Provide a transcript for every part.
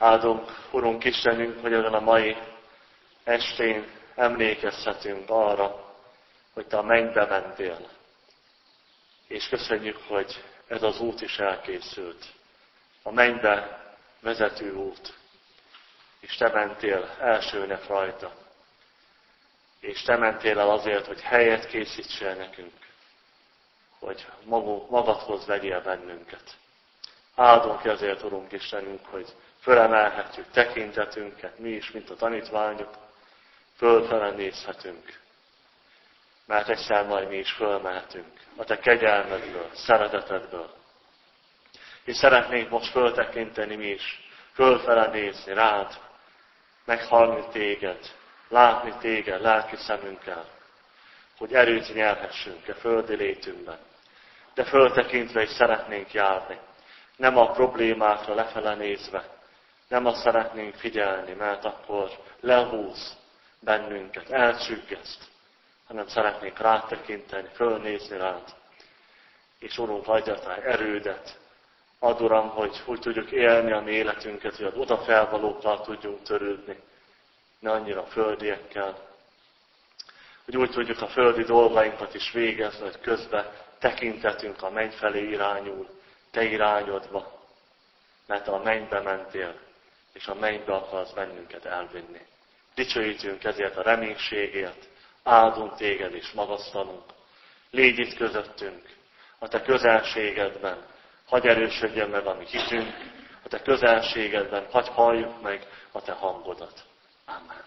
Áldunk, Urunk Istenünk, hogy ezen a mai estén emlékezhetünk arra, hogy Te a mennybe mentél. És köszönjük, hogy ez az út is elkészült. A mennybe vezető út. És Te mentél elsőnek rajta. És Te mentél el azért, hogy helyet készítsél nekünk. Hogy magadhoz vegyél bennünket. Áldunk ezért, Urunk Istenünk, hogy fölemelhetjük tekintetünket, mi is, mint a tanítványok, fölfele nézhetünk. Mert egyszer majd mi is fölmehetünk a Te kegyelmedből, szeretetedből. És szeretnénk most föltekinteni mi is, fölfele nézni rád, meghallni Téged, látni Téged lelki szemünkkel, hogy erőt nyerhessünk a földi létünkben. De föltekintve is szeretnénk járni. Nem a problémákra lefele nézve, nem azt szeretnénk figyelni, mert akkor lehúz bennünket, elcsüggeszt, hanem szeretnénk rád tekinteni, fölnézni rád. És Urunk, adjál erődet. Add, Uram, hogy úgy tudjuk élni a mi életünket, hogy az odafelvalókkal tudjunk törődni, ne annyira földiekkel. Hogy úgy tudjuk a földi dolgainkat is végezni, hogy közben tekintetünk a menny felé irányul, Te irányodva, mert a mennybe mentél, és a mennybe akarsz bennünket elvinni. Dicsőítünk ezért a reménységért, áldunk Téged és magasztalunk. Légy itt közöttünk, a Te közelségedben, hadd erősödjön meg a mi hitünk, a Te közelségedben, hadd halljuk meg a Te hangodat. Amen.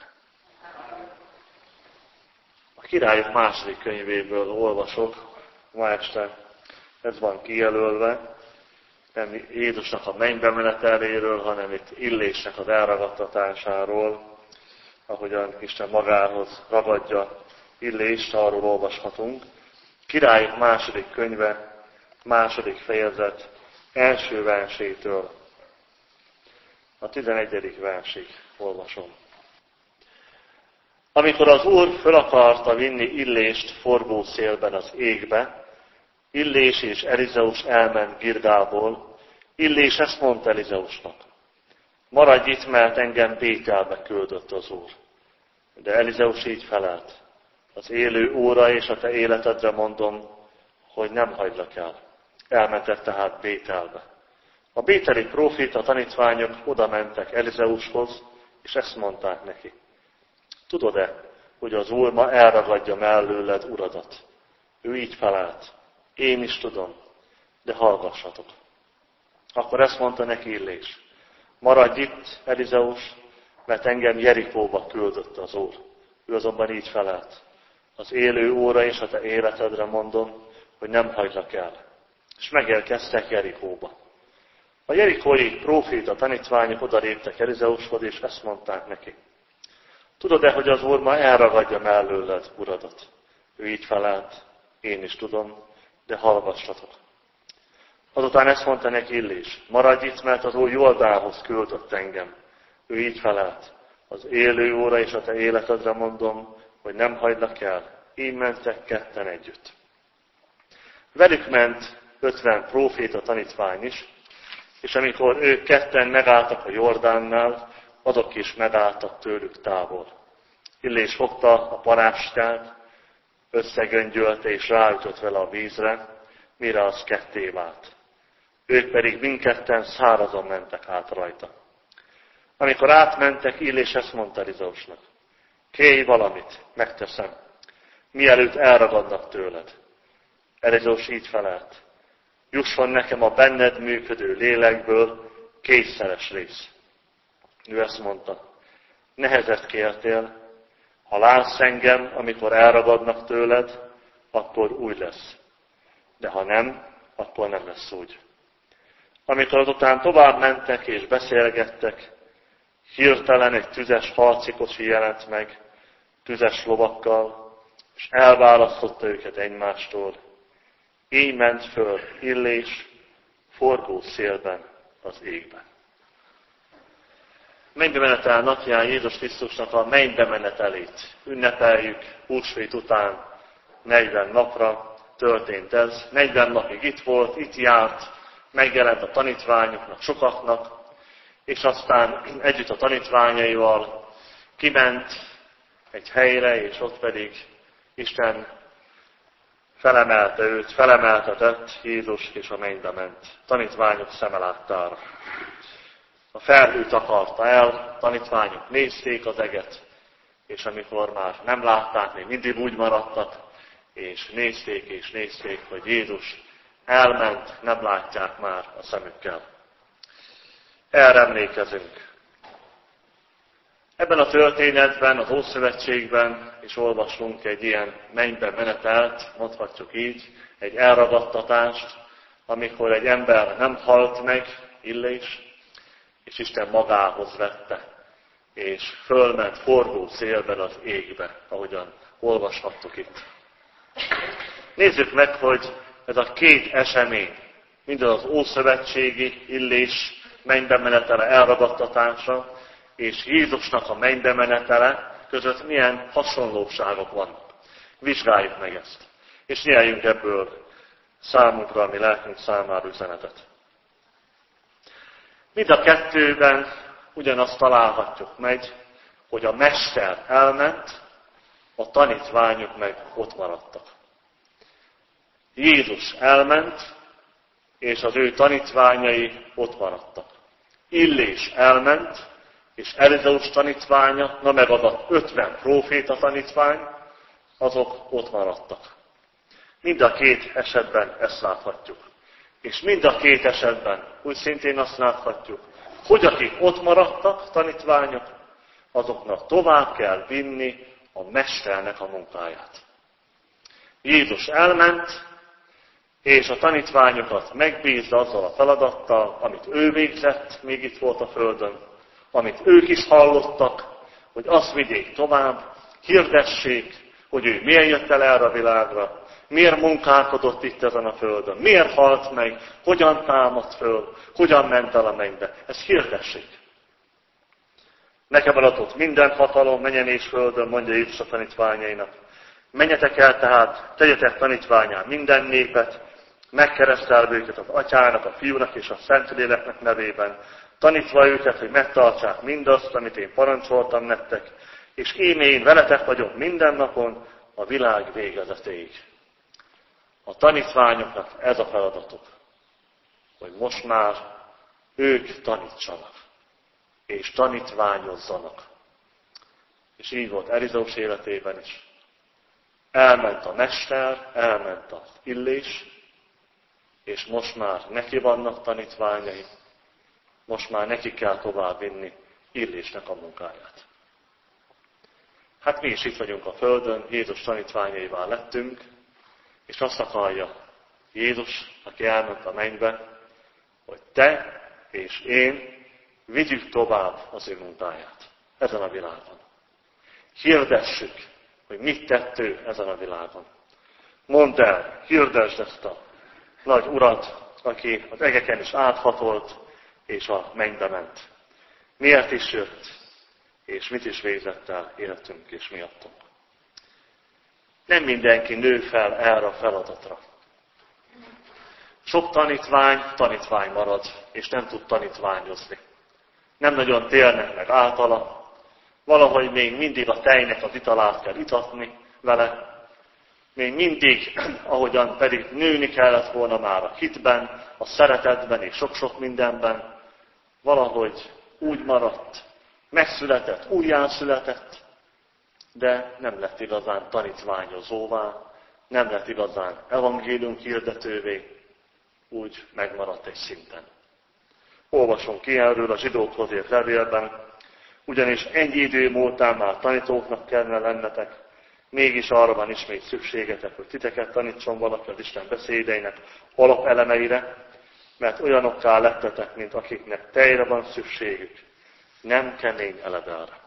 A Királyok második könyvéből olvasok, ma este ez van kijelölve, nem Jézusnak a mennybe meneteléről, hanem itt Illésnek az elragadtatásáról, ahogyan Isten magához ragadja Illést, arról olvashatunk. Királyok második könyve, második fejezet, első versétől a 11. versig olvasom. Amikor az Úr föl akarta vinni Illést forgó szélben az égbe, Illés és Elizeus elment Gilgálból. Illés ezt mondta Elizeusnak: maradj itt, mert engem Bételbe küldött az Úr. De Elizeus így felelt: az élő Úrra és a te életedre mondom, hogy nem hagylak el. Elmentek tehát Bételbe. A bételi próféta tanítványok oda mentek Elizeushoz, és ezt mondták neki: tudod-e, hogy az Úr ma elragadja mellőled uradat? Ő így felelt: én is tudom, de hallgassatok. Akkor ezt mondta neki Illés: maradj itt, Elizeus, mert engem Jerikóba küldött az Úr. Ő azonban így felelt: az élő Úrra és a te életedre mondom, hogy nem hagylak el. És megérkeztek Jerikóba. A jerikói próféta tanítványok odaléptek Elizeushoz, és ezt mondták neki: tudod-e, hogy az Úr ma elragadja mellőled uradat? Ő így felelt: én is tudom, de hallgassatok. Azután ezt mondta neki Illés: maradj itt, mert az Úr Jordához küldött engem. Ő így felelt: az élő Úrra és a te életedre mondom, hogy nem hagylak el. Így mentek ketten együtt. Velük ment 50 próféta tanítvány is, és amikor ők ketten megálltak a Jordánnál, azok is megálltak tőlük távol. Illés fogta a paráskát, összegöngyölte és ráütött vele a vízre, mire az ketté vált. Ők pedig mindketten szárazon mentek át rajta. Amikor átmentek, Illés ezt mondta Elizeusnak: kérj valamit, megteszem, mielőtt elragadnak tőled. Elizeus így felelt: jusson nekem a benned működő lélekből kétszeres rész. Ő ezt mondta: nehezet kértél, ha látsz engem, amikor elragadnak tőled, akkor úgy lesz. De ha nem, akkor nem lesz úgy. Amikor azután tovább mentek és beszélgettek, hirtelen egy tüzes harcikocsi jelent meg, tüzes lovakkal, és elválasztotta őket egymástól. Így ment föl Illés forgó szélben az égben. Mennybe menetel napján Jézus Krisztusnak a mennybe menetelét ünnepeljük, húsvét után 40 napra történt ez. 40 napig itt volt, itt járt, megjelent a tanítványoknak, sokaknak, és aztán együtt a tanítványaival kiment egy helyre, és ott pedig Isten felemelte őt, felemeltetett Jézus, és a mennybe ment. Tanítványok szeme láttára. A felhőt akarta el, tanítványok nézték az eget, és amikor már nem látták, még mindig úgy maradtak, és nézték, hogy Jézus elment, nem látják már a szemükkel. Erre emlékezünk. Ebben a történetben, az Ószövetségben is olvasunk egy ilyen mennybe menetelt, mondhatjuk így, egy elragadtatást, amikor egy ember nem halt meg, Illés, és Isten magához vette, és fölment forgó szélben az égbe, ahogyan olvashattuk itt. Nézzük meg, hogy ez a két esemény, mind az ószövetségi Illés mennybe menetele, elragadtatása, és Jézusnak a mennybe menetele között milyen hasonlóságok vannak. Vizsgáljuk meg ezt, és nyeljünk ebből számunkra, ami lelkünk számára üzenetet. Mind a kettőben ugyanazt találhatjuk meg, hogy a mester elment, a tanítványok meg ott maradtak. Jézus elment, és az ő tanítványai ott maradtak. Illés elment, és Elizeus tanítványa, na meg az a 50 próféta tanítvány, azok ott maradtak. Mind a két esetben ezt láthatjuk. És mind a két esetben úgy szintén azt láthatjuk, hogy akik ott maradtak, tanítványok, azoknak tovább kell vinni a mesternek a munkáját. Jézus elment, és a tanítványokat megbízza azzal a feladattal, amit ő végzett, még itt volt a földön, amit ők is hallottak, hogy azt vigyék tovább, hirdessék, hogy ő miért jött el erre a világra, miért munkálkodott itt ezen a földön, miért halt meg, hogyan támadt föl, hogyan ment el a mennybe. Ezt hirdessék. Nekem adott minden hatalom, menjen és földön, mondja Jézus a tanítványainak. Menjetek el tehát, tegyetek tanítvánnyá minden népet, megkeresztelve őket az Atyának, a Fiúnak és a Szentléleknek nevében, tanítva őket, hogy megtartsák mindazt, amit én parancsoltam nektek, és én veletek vagyok minden napon a világ végezetéig. A tanítványoknak ez a feladatuk, hogy most már ők tanítsanak, és tanítványozzanak. És így volt Elizeus életében is. Elment a mester, elment az Illés, és most már neki vannak tanítványai, most már neki kell tovább vinni Illésnek a munkáját. Hát mi is itt vagyunk a Földön, Jézus tanítványaivá lettünk, és azt akarja Jézus, aki elment a mennybe, hogy te és én vigyük tovább az ő munkáját ezen a világon. Hirdessük, hogy mit tett ő ezen a világon. Mondd el, hirdesd ezt a nagy urat, aki az egeken is áthatolt, és a mennybe ment. Miért is jött, és mit is végzett el életünk és miattunk. Nem mindenki nő fel erre a feladatra. Sok tanítvány marad, és nem tud tanítványozni. Nem nagyon térnek meg általa, valahogy még mindig a tejnek az italát kell itatni vele, még mindig, ahogyan pedig nőni kellett volna már a hitben, a szeretetben és sok-sok mindenben, valahogy úgy maradt, megszületett, újjászületett, de nem lett igazán tanítványozóvá, nem lett igazán evangélium hirdetővé, úgy megmaradt egy szinten. Olvasunk ki erről a zsidókhoz írt levélben, ugyanis ennyi idő múltán már tanítóknak kellene lennetek, mégis arra van ismét szükségetek, hogy titeket tanítson valaki az Isten beszédeinek alapelemeire, mert olyanokká lettetek, mint akiknek tejre van szükségük, nem kemény eledelre.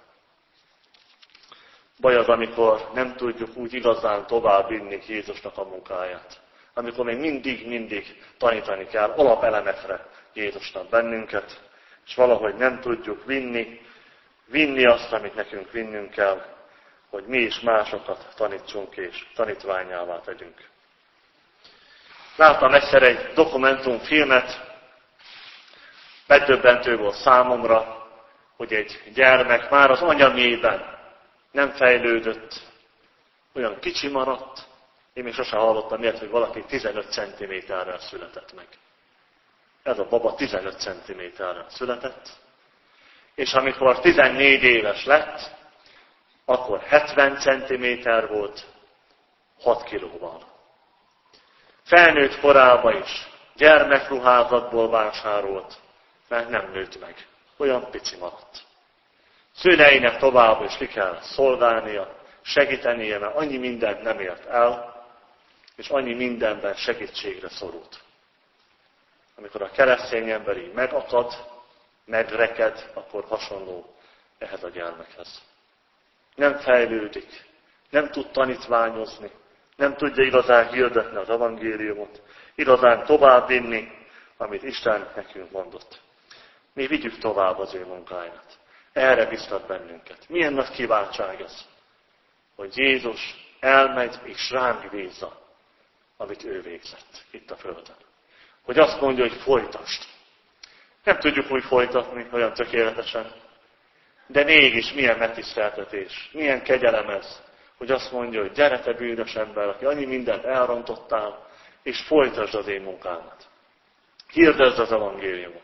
Baj az, amikor nem tudjuk úgy igazán tovább vinni Jézusnak a munkáját. Amikor még mindig tanítani kell alapelemekre Jézusnak bennünket, és valahogy nem tudjuk vinni azt, amit nekünk vinnünk kell, hogy mi is másokat tanítsunk és tanítványává tegyünk. Láttam egyszer egy dokumentumfilmet, Megdöbbentő volt számomra, hogy egy gyermek már az anyaméhben nem fejlődött, olyan kicsi maradt. Én még sosem hallottam ilyet, hogy valaki 15 cm-rel született meg. Ez a baba 15 cm-rel született, és amikor 14 éves lett, akkor 70 cm volt, 6 kilóval. Felnőtt korában is gyermekruházatból vásárolt, mert nem nőtt meg. Olyan pici maradt. Szüleinek tovább is ki kell szolgálnia, segítenie, mert annyi mindent nem ért el, és annyi mindenben segítségre szorult. Amikor a keresztény ember így megakad, megreked, akkor hasonló ehhez a gyermekhez. Nem fejlődik, nem tud tanítványozni, nem tudja igazán hirdetni az evangéliumot, igazán továbbvinni, amit Isten nekünk mondott. Mi vigyük tovább az ő munkáját. Erre biztat bennünket. Milyen nagy kiváltság ez, hogy Jézus elmegy és ránk bízza, amit ő végzett itt a földön. Hogy azt mondja, hogy folytasd. Nem tudjuk úgy folytatni olyan tökéletesen, de mégis milyen megtiszteltetés, milyen kegyelem ez, hogy azt mondja, hogy gyere te bűnös ember, aki annyi mindent elrontottál, és folytasd az én munkámat. Hirdesd az evangéliumot.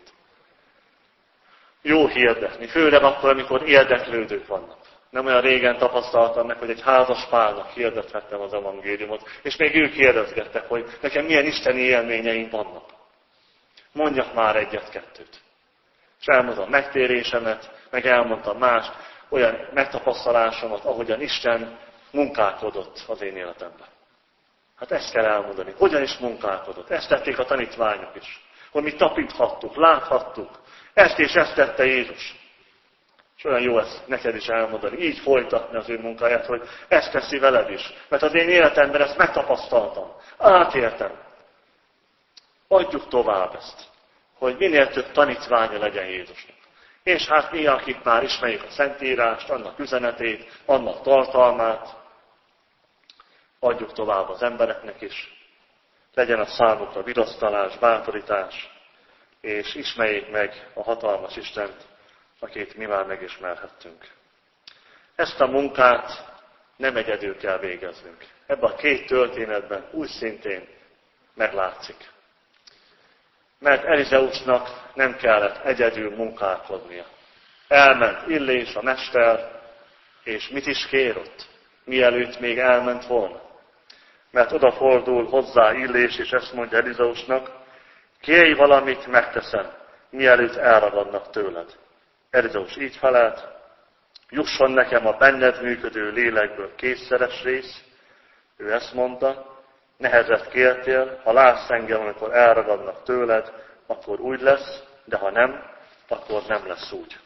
Jó hirdetni, főleg akkor, amikor érdeklődők vannak. Nem olyan régen tapasztaltam meg, hogy egy házas párnak hirdethettem az evangéliumot, és még ők kérdezgettek, hogy nekem milyen isteni élményeim vannak. Mondjak már egyet-kettőt. És elmondtam megtérésemet, meg elmondtam más olyan megtapasztalásomat, ahogyan Isten munkálkodott az én életemben. Hát ezt kell elmondani. Hogyan is munkálkodott? Ezt tették a tanítványok is. Hogy mi tapinthattuk, láthattuk. Ezt és ezt tette Jézus. És olyan jó ezt neked is elmondani, így folytatni az ő munkáját, hogy ezt teszi veled is. Mert az én életemben ezt megtapasztaltam. Átértem. Adjuk tovább ezt, hogy minél több tanítványa legyen Jézusnak. És hát mi, akik már ismerjük a Szentírást, annak üzenetét, annak tartalmát, adjuk tovább az embereknek is. Legyen a számukra vigasztalás, bátorítás, és ismerjék meg a hatalmas Istent, akit mi már megismerhettünk. Ezt a munkát nem egyedül kell végeznünk. Ebben a két történetben úgy szintén meglátszik. Mert Elizeusnak nem kellett egyedül munkálkodnia. Elment Illés, a mester, és mit is kér ott, mielőtt még elment volna. Mert odafordul hozzá Illés, és ezt mondja Elizeusnak, kérj valamit, megteszem, mielőtt elragadnak tőled. Elizeus így felelt, jusson nekem a benned működő lélekből kétszeres rész. Ő ezt mondta, nehezet kértél, ha látsz engem, amikor elragadnak tőled, akkor úgy lesz, de ha nem, akkor nem lesz úgy.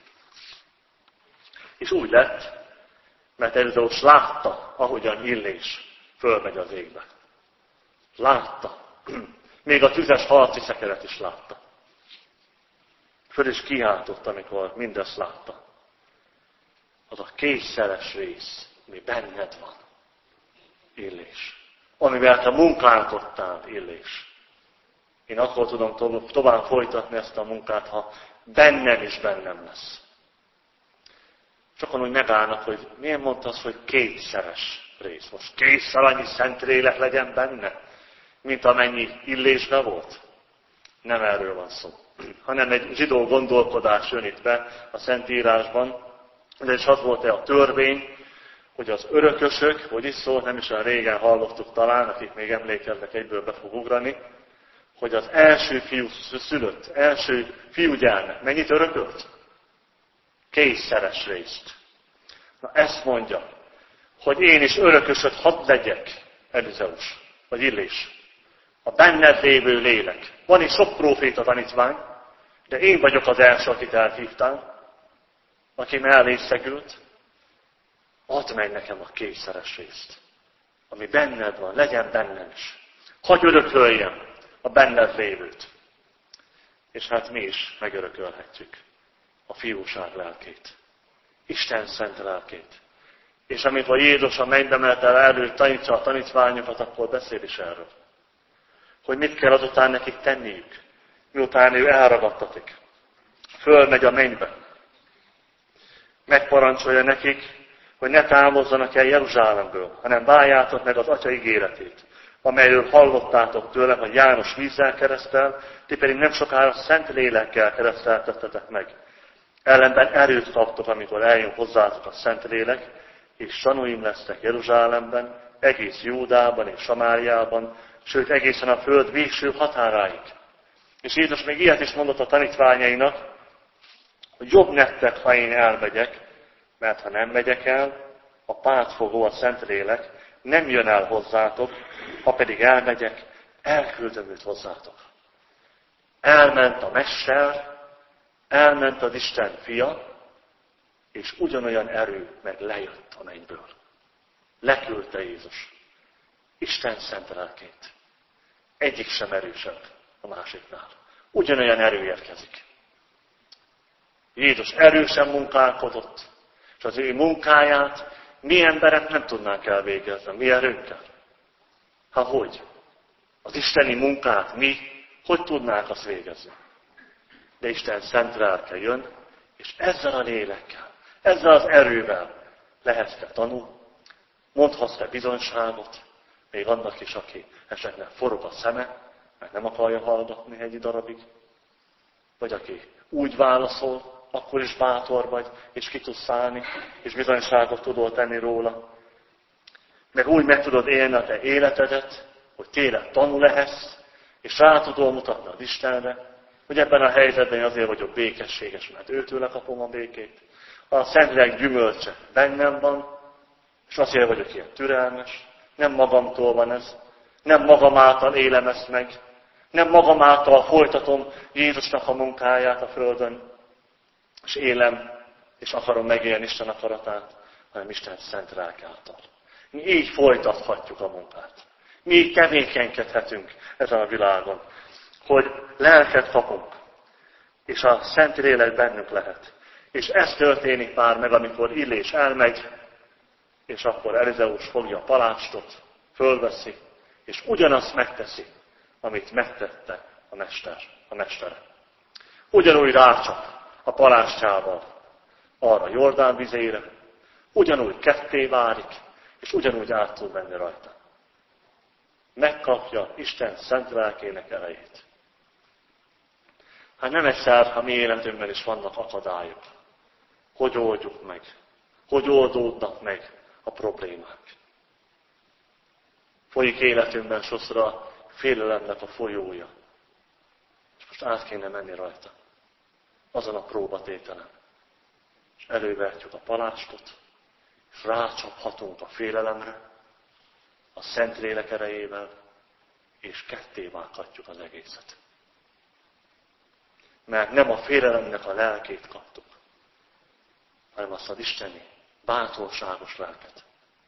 És úgy lett, mert Elizeus látta, ahogyan Illés fölmegy az égbe. Látta. Még a tüzes harci szekeret is látta. Föl is kiáltott, amikor mindezt látta. Az a kétszeres rész, ami benned van, Illés. Amivel te munkálkodtál, Illés. Én akkor tudom tovább folytatni ezt a munkát, ha bennem is bennem lesz. Sokan úgy megállnak, hogy miért mondta azt, hogy kétszeres rész. Most kétszer annyi Szentlélek legyen benne, mint amennyi Illésben volt. Nem erről van szó. Hanem egy zsidó gondolkodás jön itt be a Szentírásban. De is az volt a törvény, hogy az örökösök, hogy is szó, nem is olyan régen hallottuk talán, akik még emlékeznek, egyből be fog ugrani, hogy az első fiú szülött, első fiúgyermek mennyit örökölt? Kétszeres részt. Na ezt mondja, hogy én is örökösöd hadd legyek, Elizeus, vagy Illés. A benned lévő lélek. Van itt sok próféta tanítvány, de én vagyok az első, akit elhívtál, aki mellé szegült. Add meg nekem a kétszeres részt, ami benned van, legyen bennem is. Hadd örököljem a benned lévőt. És hát mi is megörökölhetjük a fiúság lelkét, Isten szent lelkét. És amikor Jézus a mennybe menetel előtt tanítja a tanítványokat, akkor beszél is erről. Hogy mit kell azután nekik tenniük, miután ő elragadtatik. fölmegy a mennybe. Megparancsolja nekik, hogy ne távozzanak el Jeruzsálemből, hanem várjátok meg az Atya ígéretét, amelyről hallottátok tőle, hogy János vízzel keresztel, ti pedig nem sokára Szent Lélekkel kereszteltettetek meg. Ellenben erőt kaptok, amikor eljön hozzátok a Szent Lélek, és tanúim lesztek Jeruzsálemben, egész Júdában és Samáriában, sőt egészen a föld végső határáig. És Jézus még ilyet is mondott a tanítványainak, hogy jobb nektek, ha én elmegyek, mert ha nem megyek el, a pártfogó, a Szentlélek nem jön el hozzátok, ha pedig elmegyek, elküldöm őt hozzátok. Elment a Mester, elment az Isten fia, és ugyanolyan erő meg lejött a mennyből. Leküldte Jézus. Isten szent lelkét. Egyik sem erősebb a másiknál. Ugyanolyan erő érkezik. Jézus erősen munkálkodott, és az ő munkáját mi emberek nem tudnánk elvégezni, mi erőnkkel. Ha hogy? Az isteni munkát mi hogy tudnánk azt végezni? De Isten szent lelke jön, és ezzel a lélekkel, ezzel az erővel lehetsz te tanú, mondhatsz te bizonyságot, még annak is, aki esetleg forog a szeme, mert nem akarja hallgatni egy darabig, vagy aki úgy válaszol, akkor is bátor vagy, és ki tudsz szállni, és bizonyságot tudod tenni róla. Meg úgy meg tudod élni a te életedet, hogy tényleg tanú lehetsz, és rá tudod mutatni az Istenre, hogy ebben a helyzetben azért vagyok békességes, mert őtőle kapom a békét. A Szentlélek gyümölcse bennem van, és azért vagyok ilyen türelmes. Nem magamtól van ez, nem magam által élem ezt meg, nem magam által folytatom Jézusnak a munkáját a földön, és élem, és akarom megélni Isten akaratát, hanem Isten szent lelke által. Mi így folytathatjuk a munkát. Mi így tevékenykedhetünk ezen a világon, hogy lelket kapunk, és a Szent Lélek bennünk lehet. És ez történik már meg, amikor Illés elmegy, és akkor Elizeus fogja a palácsot, fölveszi, és ugyanazt megteszi, amit megtette a mestere. Ugyanúgy rácsap a palástjával arra a Jordán vizére, ugyanúgy ketté válik, és ugyanúgy át tud menni rajta. Megkapja Isten szent lelkének erejét. Hát nem egyszer, ha mi életünkben is vannak akadályok. Hogy oldjuk meg? Hogy oldódnak meg a problémák? Folyik életünkben sokszor a félelemnek a folyója. És most át kéne menni rajta. Azon a próbatételen. És elővehetjük a palácsot, és rácsaphatunk a félelemre, a Szentlélek erejével, és ketté vághatjuk az egészet. Mert nem a félelemnek a lelkét kaptuk, hanem azt az isteni, bátorságos lelket.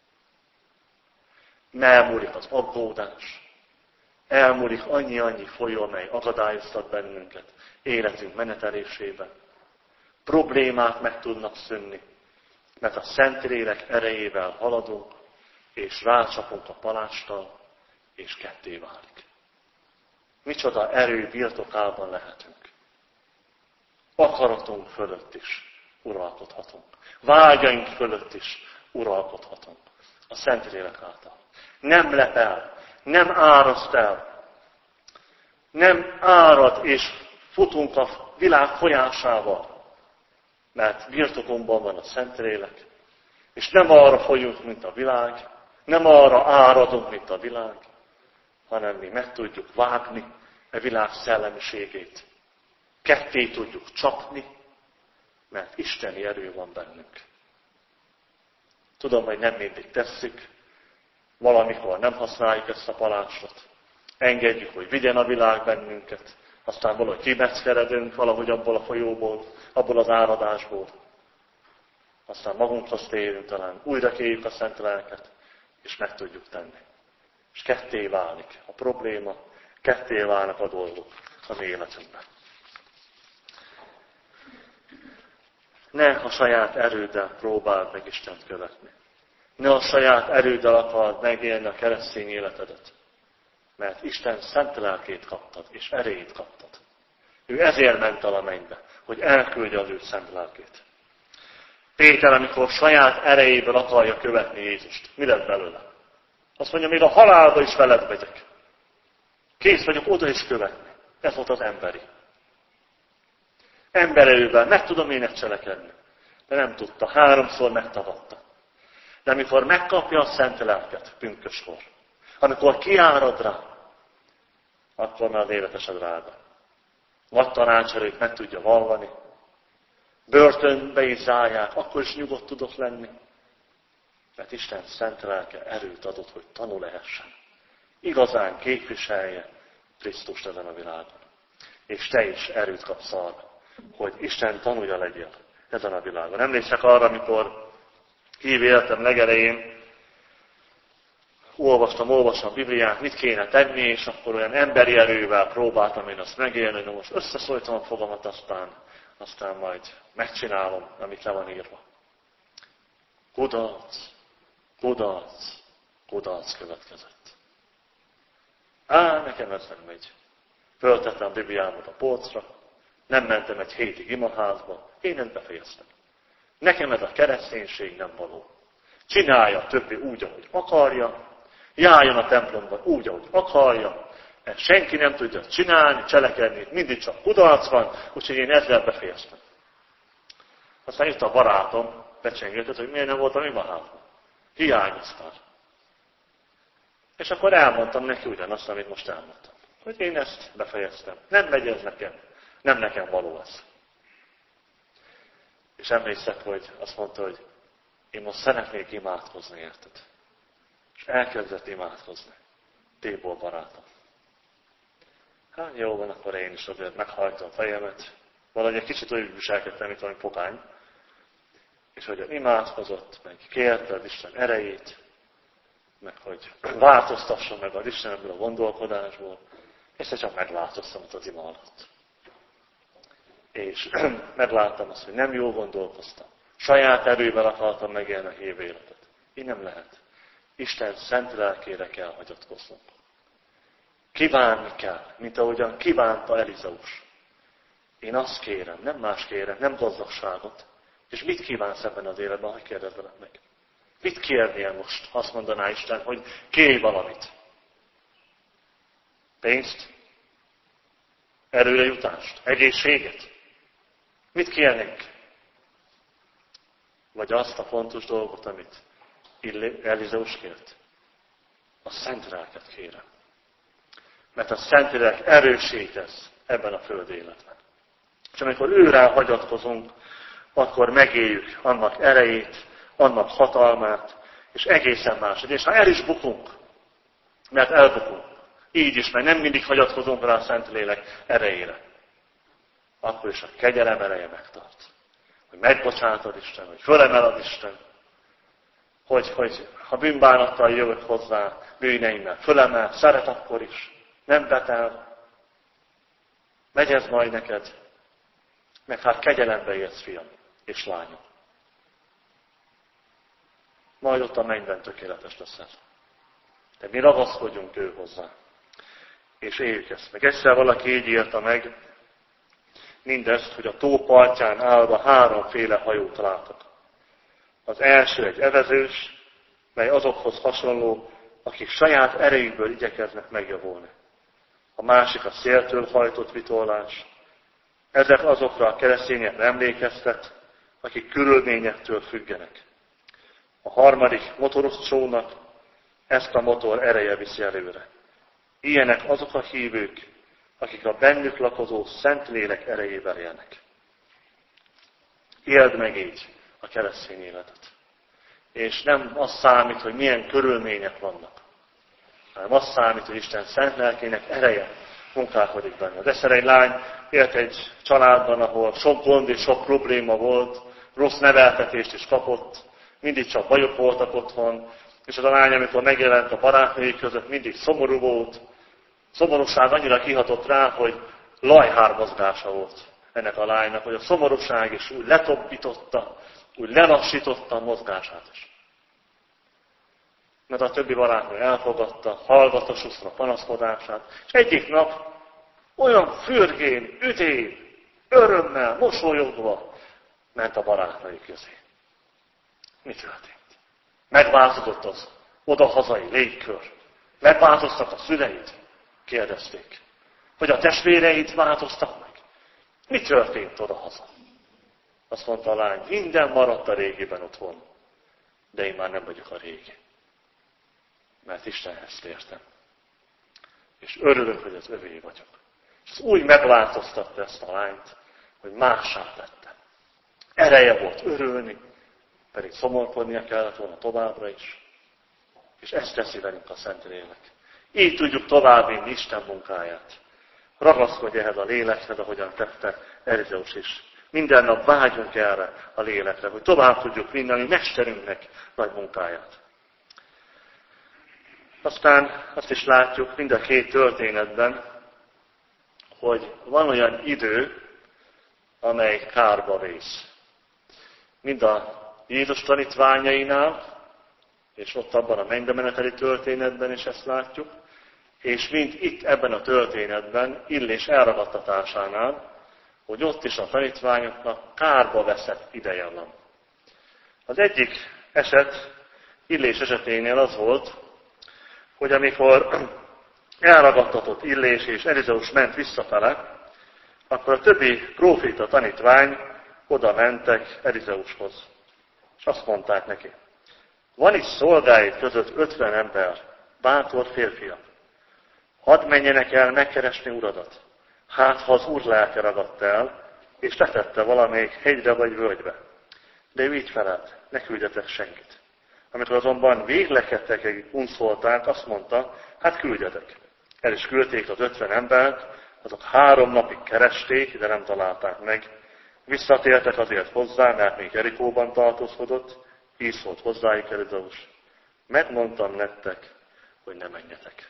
Elmúlik az aggódás, elmúlik annyi folyó, amely akadályoztat bennünket életünk menetelésében. Problémák meg tudnak szűnni, mert a Szentlélek erejével haladunk, és rácsapunk a palásttal, és ketté válik. Micsoda erő birtokában lehetünk. Akaratunk fölött is uralkodhatunk. Vágyaink fölött is uralkodhatunk. A Szentlélek által. Nem lep el, nem áraszt el, nem árad és futunk a világ folyásával, mert birtokunkban van a Szentlélek, és nem arra folyunk, mint a világ, nem arra áradunk, mint a világ, hanem mi meg tudjuk vágni a világ szellemiségét. Ketté tudjuk csapni, mert isteni erő van bennünk. Tudom, hogy nem mindig tesszük, valamikor nem használjuk ezt a palácsot. Engedjük, hogy vigyen a világ bennünket, aztán valahogy kibeckeredünk valahogy abból a folyóból, abból az áradásból. Aztán magunkhoz térünk talán, újra kérjük a Szent Lelket, és meg tudjuk tenni. És ketté válik a probléma, ketté válnak a dolgok az életünkben. Ne a saját erőddel próbáld meg Istent követni. Ne a saját erőddel akard megélni a keresztény életedet. Mert Isten szent lelkét kaptad, és erejét kaptad. Ő ezért ment el a mennybe, hogy elküldje az ő szent lelkét. Péter, amikor saját erejéből akarja követni Jézust, mi lett belőle? Azt mondja, még a halálba is veled megyek. Kész vagyok oda is követni. Ez volt az emberi. Embererővel meg tudom én ezt cselekedni. De nem tudta, 3-szor megtagadta. De amikor megkapja a szent lelket, pünköskor, amikor kiárad rá, akkor már az életesed ráda. Vagy tanácserőt meg tudja vallani, börtönbe is zárják, akkor is nyugodt tudok lenni. Mert Isten szent lelke erőt adott, hogy tanul lehessen. Igazán képviselje Krisztust ezen a világon. És te is erőt kapsz arra, hogy Isten tanulja legyél ezen a világon. Emlékszek arra, amikor hív életem legelején olvastam Bibliát, mit kéne tenni, és akkor olyan emberi erővel próbáltam én azt megélni, hogy most összeszólítom a fogamat, aztán majd megcsinálom, amit le van írva. Kudarc következett. Nekem ez nem megy. Föltettem a Bibliámat a polcra, nem mentem egy hétig imaházba, én ezt befejeztem. Nekem ez a kereszténység nem való. Csinálja a többi úgy, ahogy akarja, járjon a templomban úgy, ahogy akarja, mert senki nem tudja csinálni, cselekedni, mindig csak kudarc van, úgyhogy én ezzel befejeztem. Aztán jött a barátom, becsengett, hogy miért nem voltam imaházban. Hiányoztál. És akkor elmondtam neki ugyanazt, amit most elmondtam. Hogy én ezt befejeztem. Nem megy ez nekem. Nem nekem való ez. És emlékszek, hogy azt mondta, hogy én most szeretnék imádkozni, érted? És elkezdett imádkozni. Tibor barátom. Hát jó van, akkor én is azért meghajtom a fejemet. Valahogy egy kicsit úgy viselkedtem, mint valami pogány. És hogy imádkozott, meg kérte az Isten erejét, meg hogy változtasson meg az Isten ebből a gondolkodásból, és csak megváltoztam az ima alatt. És megláttam azt, hogy nem jól gondolkoztam. Saját erővel akartam megélni a hív életet. Így nem lehet. Isten szent lelkére kell hagyatkoznunk. Kívánni kell, mint ahogyan kívánta Elizeus. Én azt kérem, nem más kérem, nem gazdagságot. És mit kívánsz ebben az életben, hogy kérdezzelek meg? Mit kérnél most? Azt mondaná Isten, hogy kérj valamit. Pénzt? Erőre jutást? Egészséget? Mit kérnénk? Vagy azt a fontos dolgot, amit Elizeus kért? A szent lelket kérem. Mert a szent lélek erősítesz ebben a föld életben. És amikor őre hagyatkozunk, akkor megéljük annak erejét, annak hatalmát, és egészen máshogy. És ha el is bukunk, mert elbukunk, így is, mert nem mindig hagyatkozunk rá a Szentlélek erejére, akkor is a kegyelem ereje megtart. Hogy megbocsátod Isten, hogy fölemeled Isten, hogy ha bűnbánattal jövök hozzá, bűneimmel fölemel, szeret akkor is, nem betel, megy ez majd neked, meg hát kegyelembe élsz, fiam és lányom. Majd ott a mennyben tökéletes leszel. De mi ragaszkodjunk ő hozzá. És éljük ezt meg. Egyszer valaki így írta meg mindezt, hogy a tó partján állva 3 hajót látok. Az első egy evezős, mely azokhoz hasonló, akik saját erejükből igyekeznek megjavulni. A másik a széltől hajtott vitorlás. Ezek azokra a keresztényekre emlékeztet, akik körülményektől függenek. A harmadik motoros csónak ezt a motor ereje viszi előre. Ilyenek azok a hívők, akik a bennük lakozó Szentlélek erejével élnek. Éld meg így a keresztény életet. És nem az számít, hogy milyen körülmények vannak, hanem az számít, hogy Isten szent lelkének ereje munkálkodik benne. Az egyszer egy lány élt egy családban, ahol sok gond és sok probléma volt, rossz neveltetést is kapott, mindig csak bajok voltak otthon, és az a lány, amikor megjelent a barátnői között, mindig szomorú volt. Szomorúság annyira kihatott rá, hogy lajhármozgása volt ennek a lánynak, hogy a szomorúság is úgy letoppította, úgy lelassította a mozgását is. Mert a többi barátnő elfogadta, hallgatta sokszor a panaszkodását, és egyik nap Olyan fürgén, üdén, örömmel, mosolyogva ment a barátai közé. Mi történt? Megváltozott az odahazai légkör. Megváltoztak a szüleid? Kérdezték. Hogy a testvéreid változtak meg? Mi történt odahaza? Azt mondta a lány, minden maradt a régiben otthon, de én már nem vagyok a régi. Mert Istenhez tértem. És örülök, hogy az övé vagyok. És úgy megváltoztatta ezt a lányt, hogy mássá tette. Ereje volt örülni, pedig szomorkodnia kellett volna továbbra is. És ezt teszi velünk a Szentlélek. Így tudjuk továbbvinni Isten munkáját. Ragaszkodj ehhez a lélekhez, ahogyan tette Elizeus is. Minden nap vágyunk erre a lélekre, hogy tovább tudjuk vinni a mi mesterünknek nagy munkáját. Aztán azt is látjuk mind a két történetben, hogy van olyan idő, amely kárba vész. Mind a Jézus tanítványainál, és ott abban a mennybe meneteli történetben is ezt látjuk, és mind itt ebben a történetben, Illés elragadtatásánál, hogy ott is a tanítványoknak kárba veszett ideje van. Az egyik eset, Illés eseténél az volt, hogy amikor elragadtatott Illés és Elizeus ment visszafele, akkor a többi próféta tanítvány oda mentek Elizeushoz. És azt mondták neki, van itt szolgáid között 50 ember, bátor férfiak. Hadd menjenek el megkeresni uradat. Hát, ha az úr lelke ragadt el, és letette valamelyik hegyre vagy völgybe. De ő így felelt, ne küldjetek senkit. Amikor azonban véglekedtekig unszolták, azt mondta, hát küldjetek. El is küldték az 50 embert, azok 3 napig keresték, de nem találták meg. Visszatértek azért hozzá, mert még Jerikóban tartózkodott, így szólt hozzájuk Elizeus. Megmondtam nektek, hogy ne menjetek.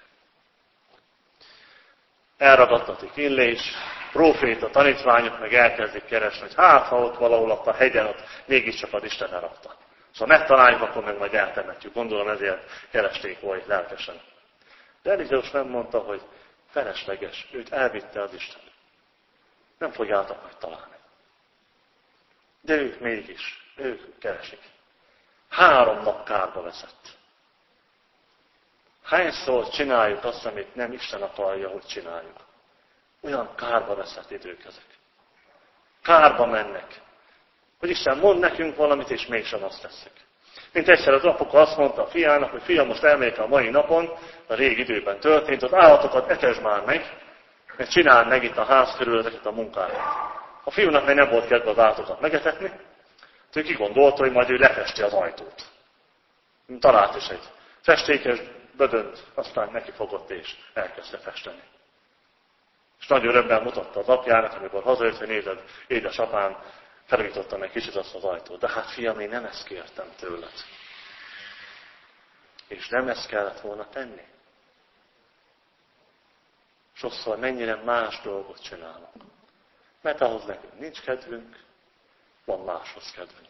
Elragadtatik Illés, próféta, tanítványok meg elkezdik keresni, hogy hát, ha ott valahol ott a hegyen, ott mégiscsak az Isten elrakta. Szóval megtaláljuk, akkor meg majd eltemetjük. Gondolom ezért keresték oly lelkesen. De Elizeus nem mondta, hogy felesleges, őt elvitte az Isten. Nem fogjátok majd találni. De ők mégis, ők keresik. 3 nap kárba veszett. Hányszor csináljuk azt, amit nem Isten akarja, hogy csináljuk? Olyan kárba veszett idők ezek. Kárba mennek. Hogy Isten mond nekünk valamit, és mégsem azt tesszük. Mint egyszer az apuka azt mondta a fiának, hogy fiam, most elmegyek a mai napon, a régi időben történt, az állatokat etesd már meg, mert csináld meg itt a ház körül ezeket a munkákat. A fiúnak még nem volt kedve az állatokat megetetni, ő kigondolta, hogy majd ő lefesti az ajtót. Talált is egy festékes bödönt, aztán neki fogott és elkezdte festeni. És nagy örömmel mutatta az apjának, amikor hazajött, hogy nézed, édesapám felújította meg kicsit azt az ajtót. De hát fiam, én nem ezt kértem tőled. És nem ezt kellett volna tenni. Sokszor mennyire más dolgot csinálunk. Mert ahhoz nekünk nincs kedvünk, van máshoz kedvünk.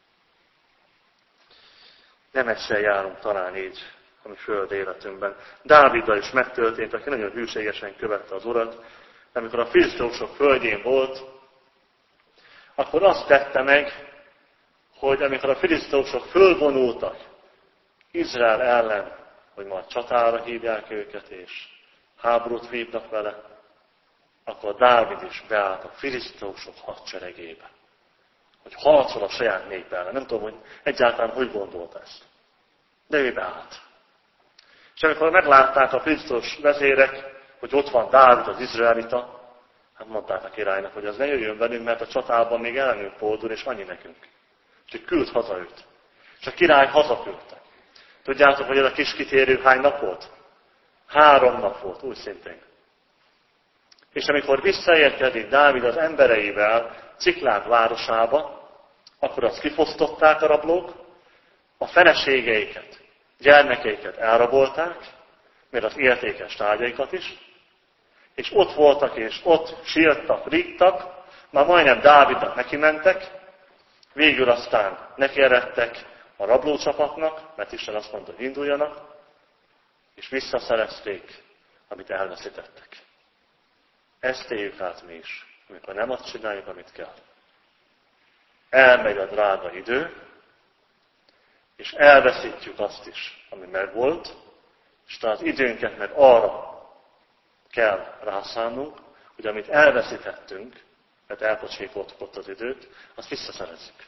Nem egyszer járunk talán így a mi föld életünkben. Dáviddal is megtörtént, aki nagyon hűségesen követte az Urat, de amikor a filiszteusok földjén volt, akkor azt tette meg, hogy amikor a filiszteusok fölvonultak Izrael ellen, hogy majd csatára hívják őket, és háborút vívnak vele, akkor Dávid is beállt a filiszteusok hadseregébe, hogy harcol a saját nép ellen. Nem tudom, hogy egyáltalán hogy gondolta ezt. De ő beállt. És amikor meglátták a filiszteus vezérek, hogy ott van Dávid, az izraelita, hát mondták a királynak, hogy az ne jöjjön velünk, mert a csatában még ellenünk fordul, és annyi nekünk. És hogy küld haza őt. És a király hazaküldte. Tudjátok, hogy ez a kis kitérő hány nap volt? 3 nap volt, úgy szintén. És amikor visszaérkezik Dávid az embereivel Ciklág városába, akkor azt kifosztották a rablók, a feleségeiket, gyermekeiket elrabolták, mert az értékes tárgyaikat is, és ott voltak, és ott sírtak, rigtak, már majdnem Dávidnak nekimentek, végül aztán nekieredtek a rablócsapatnak, mert Isten azt mondta, hogy induljanak, és visszaszerezték, amit elveszítettek. Ezt éljük át mi is, amikor nem azt csináljuk, amit kell. Elmegy a drága idő, és elveszítjük azt is, ami megvolt, és talán az időnket meg arra kell rászánnunk, hogy amit elveszítettünk, mert elpocsékoltuk ott az időt, azt visszaszerezzük.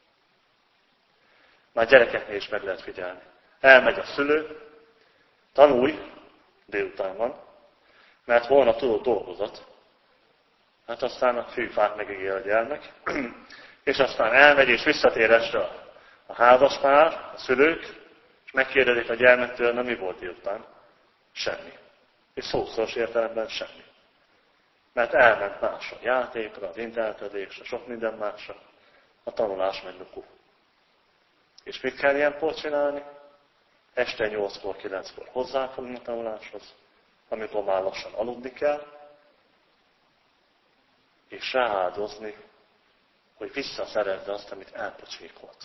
Már gyerekeknél is meg lehet figyelni. Elmegy a szülő, tanulj, délután van, mert holnap tudod dolgozat. Hát aztán a fűfát megígér a gyermek, és aztán elmegy és visszatér este a házaspár, a szülők, és megkérdezik a gyermektől, na mi volt délután? Semmi. És szószoros értelemben semmi. Mert elment másra, a játékra, az internetezésre, sok minden másra, a tanulás meg lukó. És mit kell ilyenkor csinálni? Este 8-kor, 9-kor hozzáfogni a tanuláshoz, amikor már lassan aludni kell, és rááldozni, hogy visszaszerezze azt, amit elpocsékolt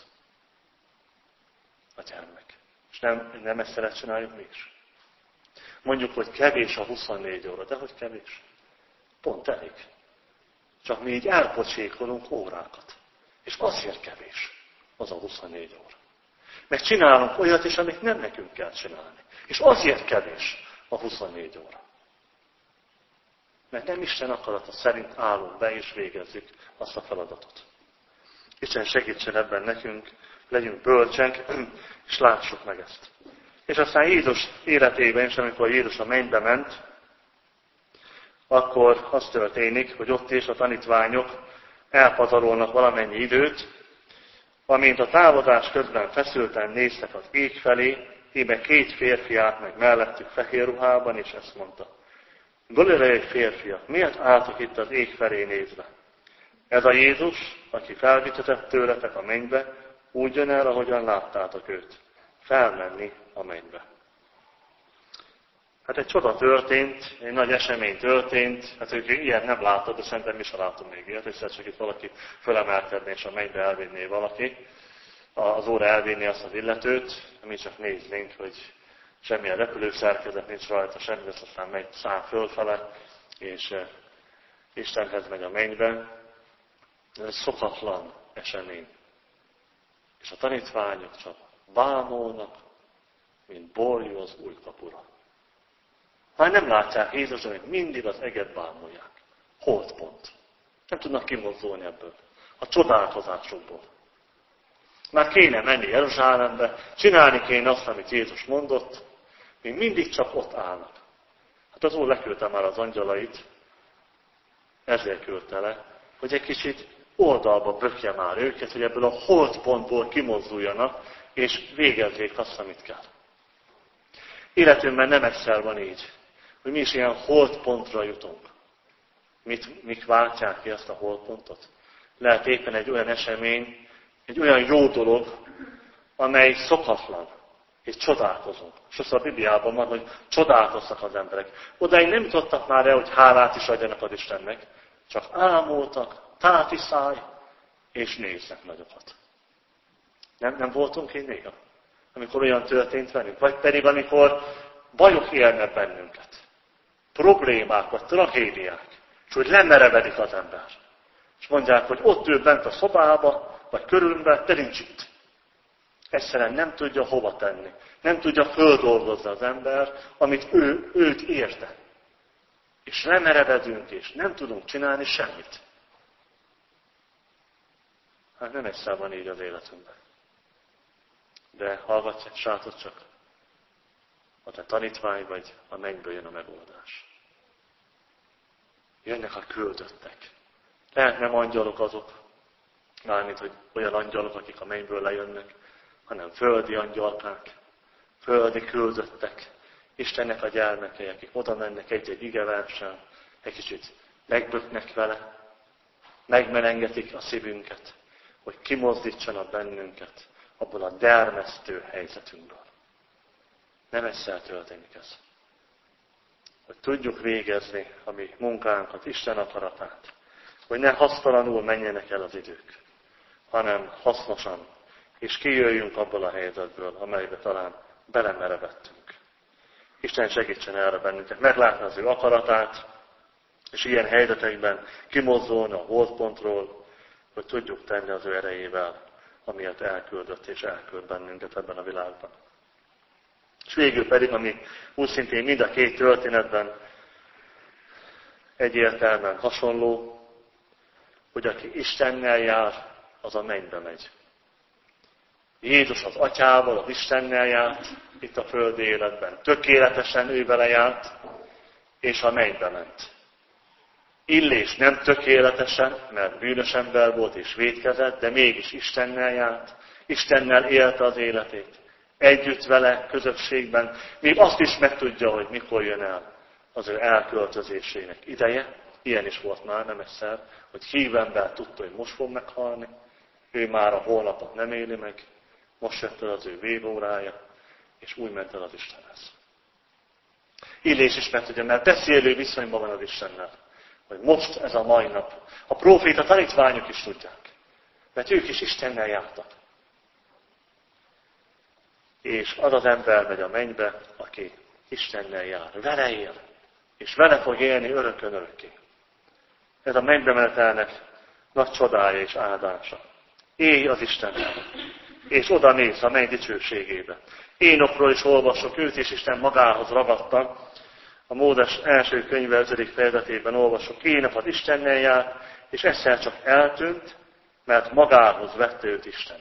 a gyermek. És nem ezt szeret csináljuk mi is. Mondjuk, hogy kevés a 24 óra, de hogy kevés? Pont elég. Csak mi így elpocsékolunk órákat. És azért kevés az a 24 óra. Meg csinálunk olyat is, amit nem nekünk kell csinálni. És azért kevés a 24 óra. Mert nem Isten akarata szerint állunk be és végezzük azt a feladatot. Isten segítsen ebben nekünk, legyünk bölcsek, és lássuk meg ezt. És aztán Jézus életében is, amikor Jézus a mennybe ment, akkor az történik, hogy ott is a tanítványok elpazarolnak valamennyi időt, amint a távozás közben feszülten néztek az ég felé, íme 2 férfi állt meg mellettük fehér ruhában, és ezt mondta: Galileai férfiak, miért álltok itt az ég felé nézve? Ez a Jézus, aki felvitetett tőletek a mennybe, úgy jön el, ahogyan láttátok őt, felmenni a mennybe. Hát egy csoda történt, egy nagy esemény történt, hát ők ilyet nem látott, de szerintem mi sem látunk még ilyet, és csak itt valaki fölemelkedné és a mennybe elvinné valaki, az óra elvinné azt az illetőt, mi csak néznénk, hogy semmilyen repülőszerkezet nincs rajta, semmi, aztán megy száll fölfele, és Istenhez megy a mennybe. Ez egy szokatlan esemény. És a tanítványok csak bámulnak, mint borjú az új kapura. Már nem látják Jézus, hogy mindig az eget bámulják. Holdpont. Nem tudnak kimozdulni ebből. A csodálkozásokból. Már kéne menni Jeruzsálembe, csinálni kéne azt, amit Jézus mondott, még mindig csak ott állnak. Hát az Úr leküldte már az angyalait, ezért küldte le, hogy egy kicsit oldalba bökje már őket, hogy ebből a holdpontból kimozduljanak, és végezzék azt, amit kell. Életünkben nem egyszer van így, hogy mi is ilyen holdpontra jutunk. Mik váltják ki ezt a holdpontot? Lehet éppen egy olyan esemény, egy olyan jó dolog, amely szokatlan, és csodálkozunk. Sokszor a Bibliában van, hogy csodálkoztak az emberek. Odáig nem jutottak már el, hogy hálát is adjanak az Istennek, csak ámultak, táti száj, és néznek nagyokat. Nem voltunk így néha? Amikor olyan történt velünk? Vagy pedig amikor bajok élnek bennünket. Problémák, vagy tragédiák. És hogy lemerevedik az ember. És mondják, hogy ott ül bent a szobába, vagy körülben, de nincs itt. Egyszerűen nem tudja hova tenni. Nem tudja földolgozni az ember, amit őt érte. És lemerevedünk, és nem tudunk csinálni semmit. Hát nem egyszer van így az életünkben. De hallgatsátok csak, a te tanítvány vagy, a mennyből jön a megoldás. Jönnek a küldöttek. Lehet nem angyalok azok, mármint, hogy olyan angyalok, akik a mennyből lejönnek, hanem földi angyalkák, földi küldöttek, Istennek a gyermekei, akik oda mennek egy-egy igeversen, egy kicsit megböknek vele, megmelengetik a szívünket, hogy kimozdítsanak bennünket abból a dermesztő helyzetünkből. Nem egyszer történik ez. Hogy tudjuk végezni a mi munkánkat, Isten akaratát, hogy ne hasztalanul menjenek el az idők, hanem hasznosan, és kijöjjünk abból a helyzetből, amelybe talán belemerevettünk. Isten segítsen erre bennünket, meglátni az ő akaratát, És ilyen helyzetekben kimozdulni a holdpontról, hogy tudjuk tenni az ő erejével, amiért elküldött és elküld bennünket ebben a világban. És végül pedig, ami úgy szintén mind a két történetben egyértelműen hasonló, hogy aki Istennel jár, az a mennybe megy. Jézus az Atyával, az Istennel járt itt a földi életben. Tökéletesen ő vele járt, és a mennybe ment. Illés nem tökéletesen, mert bűnös ember volt és vétkezett, de mégis Istennel járt, Istennel élte az életét. Együtt vele, közösségben, még azt is megtudja, hogy mikor jön el az ő elköltözésének ideje. Ilyen is volt már nem egyszer, hogy hívő ember tudta, hogy most fog meghalni, ő már a holnapot nem éli meg, most jött el az ő végórája, és úgy ment el az Istenhez. Illés is megtudja, mert beszélő viszonyban van az Istennel, hogy most ez a mai nap. A próféta tanítványok is tudják, mert ők is Istennel jártak. És az az ember megy a mennybe, aki Istennel jár, vele él, és vele fog élni örökön örökké. Ez a mennybe menetelnek nagy csodája és áldása. Élj az Istennel, és oda mész a menny dicsőségébe. Énokról is olvasok, őt is Isten magához ragadta. A Mózes első könyve 5. fejezetében olvasok, Énok az Istennel járt, és egyszer csak eltűnt, mert magához vette őt Isten.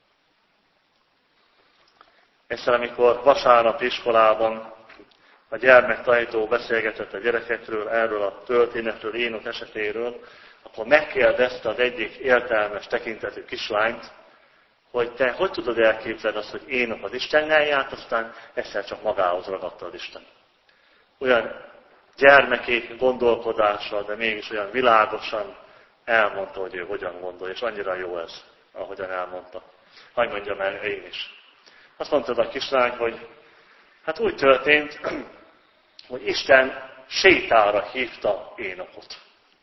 Egyszer, amikor vasárnap iskolában a gyermektanító beszélgetett a gyerekekről, erről a történetről, Énok esetéről, akkor megkérdezte az egyik értelmes tekintetű kislányt, hogy te hogy tudod elképzelni azt, hogy Énok az Istennel járt, aztán egyszer csak magához ragadta az Isten. Olyan gyermeki gondolkodással, de mégis olyan világosan elmondta, hogy ő hogyan gondol, és annyira jó ez, ahogyan elmondta. Hadd mondjam el én is. Azt mondta a kislány, hogy hát úgy történt, hogy Isten sétára hívta Énokot.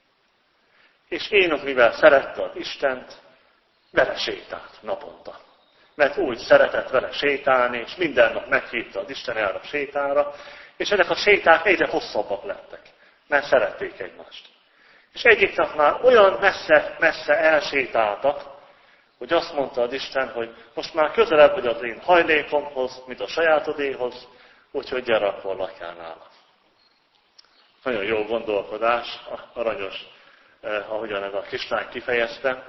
És Énok, mivel szerette az Istent, vele sétált naponta. Mert úgy szeretett vele sétálni, és minden nap meghívta az Isten erre a sétára, és ezek a séták egyre hosszabbak lettek, mert szerették egymást. És egyik nap már olyan messze elsétáltak, hogy azt mondta az Isten, hogy most már közelebb vagy az én hajlékomhoz, mint a sajátodéhoz, úgyhogy gyere, akkor lakjál nálam. Nagyon jó gondolkodás, aranyos, ahogyan ez a kislány kifejezte,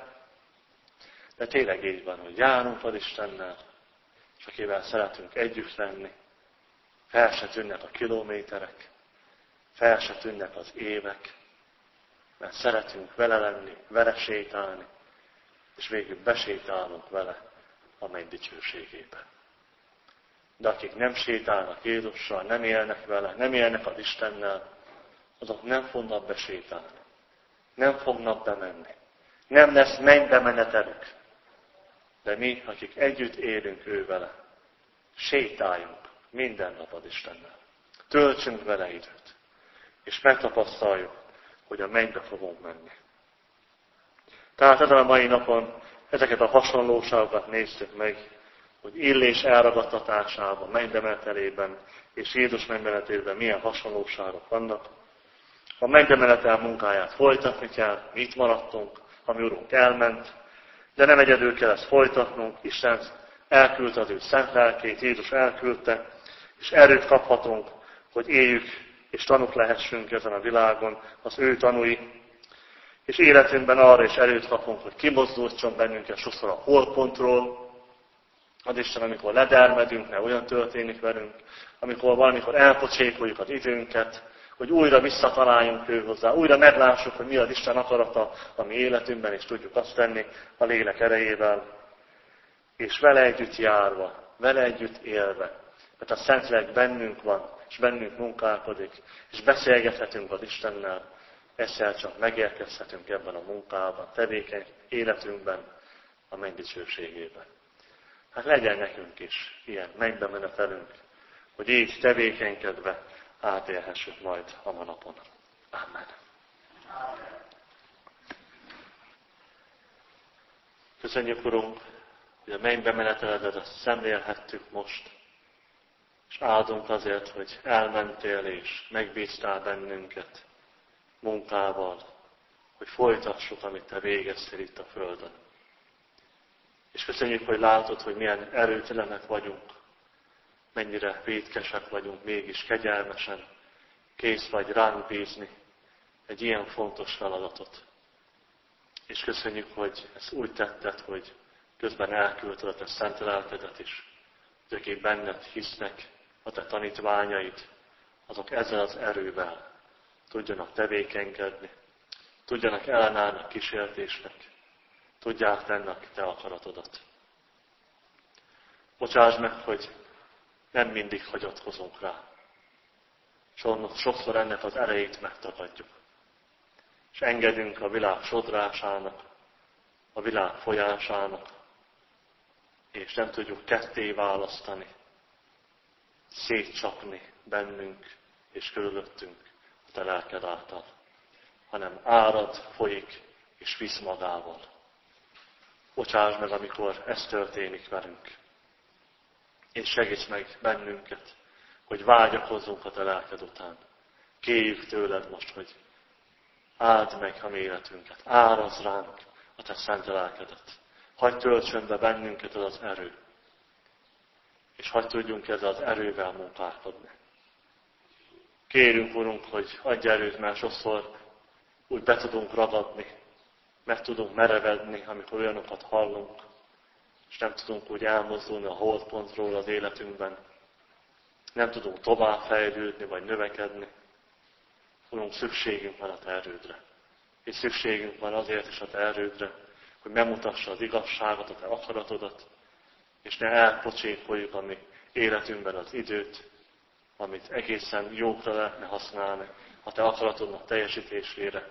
de tényleg így van, hogy járunk az Istennel, és akivel szeretünk együtt lenni, fel se tűnnek a kilométerek, fel se tűnnek az évek, mert szeretünk vele lenni, vele sétálni, és végül besétálunk vele a menny dicsőségébe. De akik nem sétálnak Jézussal, nem élnek vele, nem élnek az Istennel, azok nem fognak besétálni, nem fognak bemenni, nem lesz mennybe menetelük. De mi, akik együtt élünk ő vele, sétáljunk minden nap az Istennel. Töltsünk vele időt, és megtapasztaljuk, hogy a mennybe fogunk menni. Tehát ezen a mai napon ezeket a hasonlóságokat néztük meg, hogy Illés elragadtatásában, mennybemenetelében és Jézus mennybemenetelében milyen hasonlóságok vannak. A mennybemenetel munkáját folytatni kell, mi itt maradtunk, a mi Urunk elment, de nem egyedül kell ezt folytatnunk, Isten elküldte az ő szent lelkét, Jézus elküldte, és erőt kaphatunk, hogy éljük és tanúk lehessünk ezen a világon, az ő tanúi, és életünkben arra is erőt kapunk, hogy kimozdultson bennünket sokszor a holtpontról, az Isten, amikor ledermedünk, mert olyan történik velünk, amikor valamikor elpocsékoljuk az időnket, hogy újra visszataláljunk ő hozzá, újra meglássuk, hogy mi az Isten akarata a mi életünkben, és tudjuk azt tenni a lélek erejével, és vele együtt járva, vele együtt élve, mert a Szentlélek bennünk van, és bennünk munkálkodik, és beszélgethetünk az Istennel, ezzel csak megérkezhetünk ebben a munkában, tevékeny életünkben, a menny dicsőségében. Hát legyen nekünk is ilyen mennybe menetelünk, hogy így tevékenykedve átélhessük majd a napon. Amen. Köszönjük, Urunk, hogy a mennybe meneteledet szemlélhettük most, és áldunk azért, hogy elmentél és megbíztál bennünket. munkával, hogy folytassuk, amit Te végeztél itt a Földön. És köszönjük, hogy látod, hogy milyen erőtelenek vagyunk, mennyire vétkesek vagyunk, mégis kegyelmesen kész vagy ránk bízni egy ilyen fontos feladatot. És köszönjük, hogy ezt úgy tetted, hogy közben elküldted a Te szent lelkedet is, hogy akik benned hisznek, a Te tanítványaid, azok ezzel az erővel tudjanak tevékenykedni, tudjanak ellenállni a kísértésnek, tudják tenni a Te akaratodat. Bocsáss meg, hogy nem mindig hagyatkozunk rá. Sokszor ennek az erejét megtagadjuk. És engedünk a világ sodrásának, a világ folyásának, és nem tudjuk ketté választani, szétcsapni bennünk és körülöttünk a Te lelked által, hanem árad, folyik és visz magával. Bocsáss meg, amikor ez történik velünk. És segíts meg bennünket, hogy vágyakozzunk a Te lelked után. Kérjük tőled most, hogy áld meg a mi életünket, árazd ránk a Te szent lelkedet. Hadd töltsön be bennünket ez az erő, és hadd tudjunk ezzel az erővel munkálkodni. Kérünk, Urunk, hogy adj erőt, mert sokszor úgy be tudunk ragadni, meg tudunk merevedni, amikor olyanokat hallunk, és nem tudunk úgy elmozdulni a holdpontról az életünkben. Nem tudunk tovább fejlődni, vagy növekedni. Urunk, szükségünk van a Te erődre. És szükségünk van azért is a Te erődre, hogy megmutassa az igazságot, a Te akaratodat, és ne elpocsékoljuk a mi életünkben az időt, amit egészen jókra lehetne használni a Te akaratodnak teljesítésére,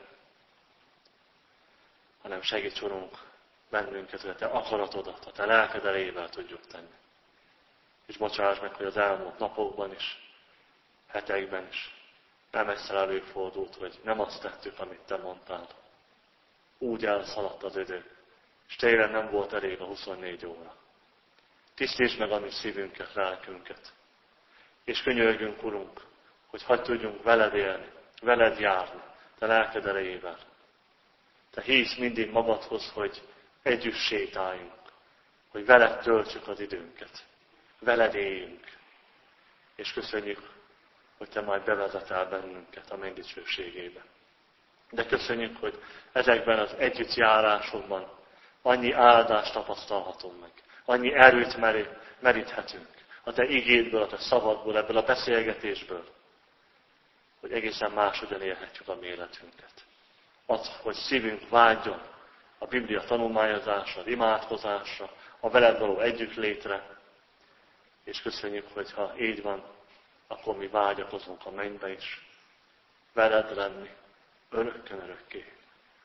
hanem segíts, Urunk, bennünket, hogy a Te akaratodat, a Te lelked erejével tudjuk tenni. És bocsáss meg, hogy az elmúlt napokban is, hetekben is nem egyszer előfordult, hogy nem azt tettük, amit Te mondtál. Úgy elszaladt az idő, és tényleg nem volt elég a 24 óra. Tisztítsd meg a mi szívünket, lelkünket. És könyörgünk, Urunk, hogy hadd tudjunk veled élni, veled járni, Te lelked erejével. Te hívsz mindig magadhoz, hogy együtt sétáljunk, hogy veled töltsük az időnket, veled éljünk. És köszönjük, hogy Te majd bevezetel bennünket a menny dicsőségébe. De köszönjük, hogy ezekben az együttjárásokban annyi áldást tapasztalhatunk meg, annyi erőt meríthetünk a Te igédből, a Te szavadból, ebből a beszélgetésből, hogy egészen máshogyan élhetjük a mi életünket. Az, hogy szívünk vágyjon a Biblia tanulmányozásra, az imádkozásra, a veled való együttlétre, és köszönjük, hogy ha így van, akkor mi vágyakozunk a mennybe is, veled lenni, örökkön örökké.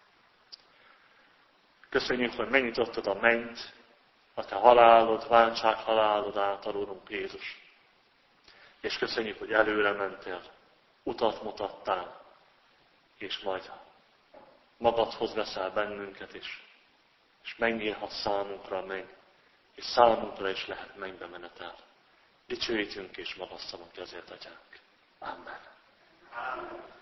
Köszönjük, hogy megnyitottad a mennyt, a Te halálod, váltság halálod által, Urunk Jézus. És köszönjük, hogy előre mentél, utat mutattál, és majd magadhoz veszel bennünket is, és megnyílhat számunkra a menny, és számunkra is lehet mennybe menetel. Dicsőítünk és magasztalunk ezért, Atyánk. Amen. Amen.